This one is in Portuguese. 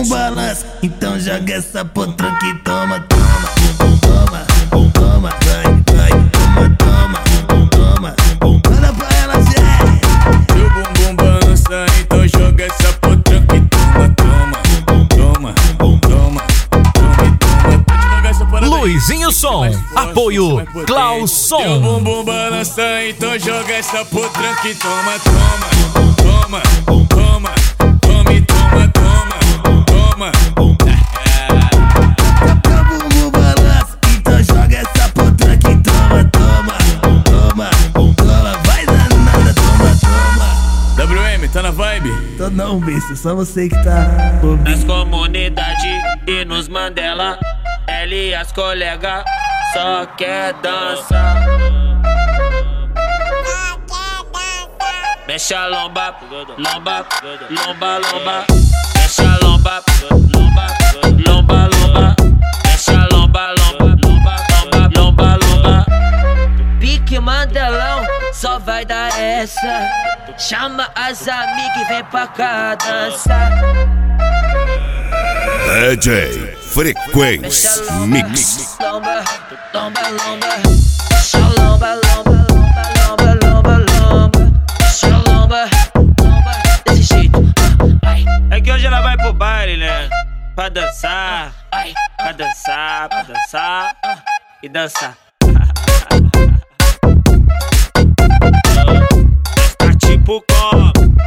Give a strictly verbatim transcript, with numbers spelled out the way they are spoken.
bumbum balança, então joga essa potranca e toma, toma, bumbum toma, bumbum toma, vai, vai, toma, toma, bumbum toma, manda pra ela, Jé. Seu bumbum balança, então joga essa potranca e toma, toma, bumbum toma, bumbum toma, toma e toma. Luizinho Som, apoio Clauson. Seu bumbum balança, então joga essa potranca e toma, toma, toma, toma, toma e toma, toma, toma. Seu bumbum balança, então joga essa potranca e toma, toma, toma, toma, vai danada, toma, toma. W M, tá na vibe? Tô não, bicho, só você que tá bobo. Nas comunidades e nos Mandela, ela e as colegas só quer dançar. Mexe a lomba, lomba, lomba, lomba. Mexe a lomba, lomba, lomba, lomba. Mexe a lomba, lomba, lomba, lomba, lomba. Pique Mandelão, só vai dar essa. Chama as amigas e vem pra cá dançar. D J Frequência Mix. Lomba, lomba, lomba. Mexe a lomba, lomba, lomba, lomba, lomba. Mexe a lomba, lomba, desse jeito. Ai. É que hoje ela vai pro baile, né? Pra dançar, ai, pra dançar, pra dançar e dançar. Tá tipo como?